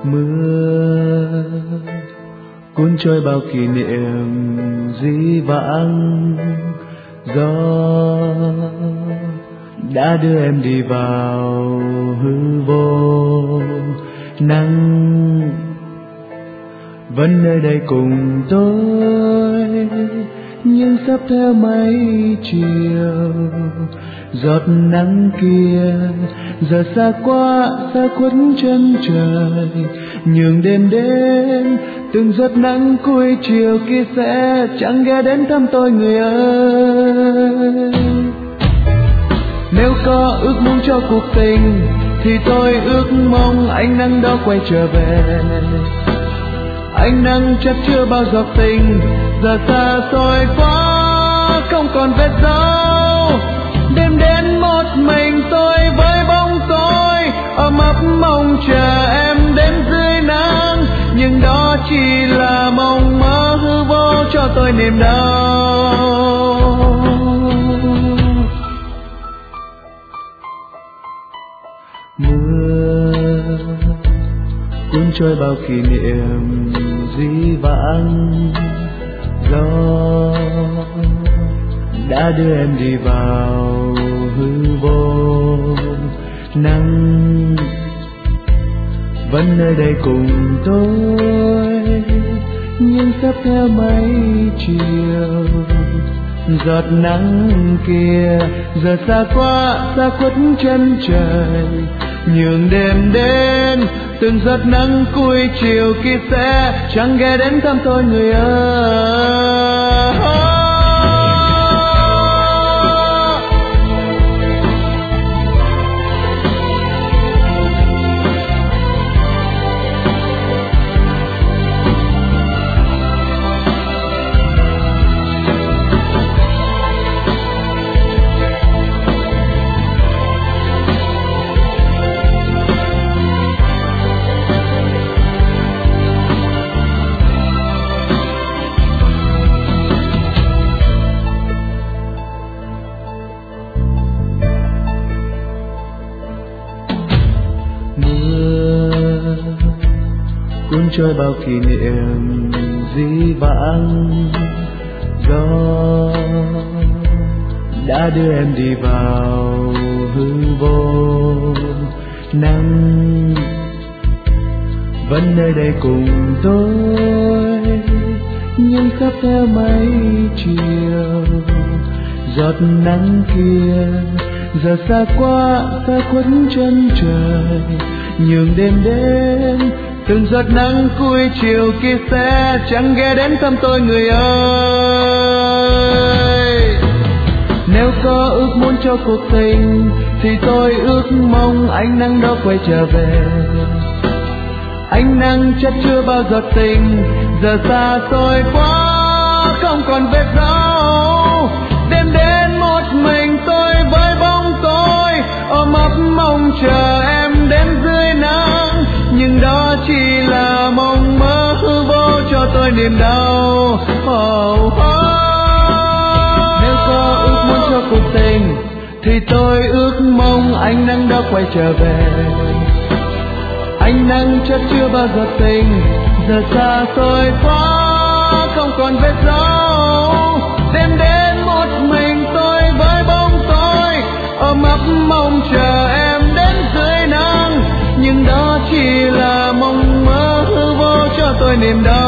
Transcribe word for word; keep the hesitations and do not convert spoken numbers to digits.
Mưa cuốn trôi bao kỷ niệm dĩ vãng, gió đã đưa em đi vào hư vô. Nắng vẫn nơi đây cùng tôi, nhưng sắp theo mấy chiều. Giọt nắng kia giờ xa quá, xa khuất chân trời, nhường đêm đến từng giọt nắng cuối chiều kia sẽ chẳng ghé đến thăm tôi người ơi. Nếu có ước muốn cho cuộc tình thì tôi ước mong ánh nắng đó quay trở về. Ánh nắng chắc chưa bao giọt tình, giờ xa xôi quá không còn vết dấu. Đêm đến một mình tôi với bóng tôi, ôm ấp mong chờ em đến dưới nắng, nhưng đó chỉ là mộng mơ hư vô cho tôi niềm đau. Mưa cuốn trôi bao kỷ niệm dĩ vãng, gió đã đưa em đi vào hư vô. Nắng vẫn nơi đây cùng tôi, nhưng sắp theo mấy chiều. Giọt nắng kia giờ xa quá, xa khuất chân trời, nhường đêm đến từng giọt nắng cuối chiều kia sẽ chẳng ghé đến thăm tôi người ơi. Cuốn trôi bao kỷ niệm dĩ vãng, gió đã đưa em đi vào hư vô. Nắng vẫn nơi đây cùng tôi, nhưng sắp theo mấy chiều. Giọt nắng kia giờ xa quá, xa khuất chân trời, nhường đêm đến từng giọt nắng cuối chiều kia sẽ chẳng ghé đến thăm tôi người ơi. Nếu có ước muốn cho cuộc tình thì tôi ước mong ánh nắng đó quay trở về. Ánh nắng chắc chưa bao giọt tình, giờ xa xôi quá không còn vết dấu. Đêm đến một mình tôi với bóng tôi, ôm ấp mong chờ em đến dưới nắng, nhưng đó chỉ là mộng mơ hư vô cho tôi niềm đau. Oh, oh. Nếu có ước muốn cho cuộc tình thì tôi ước mong ánh nắng đó quay trở về. Ánh nắng chắc chưa bao giờ tình, giờ xa xôi quá không còn vết dấu. Đêm đến một mình tôi với bóng tôi, ôm ấp mong chờ em đến dưới nắng, nhưng đó chỉ là mộng mơ hư vô cho tôi niềm đau.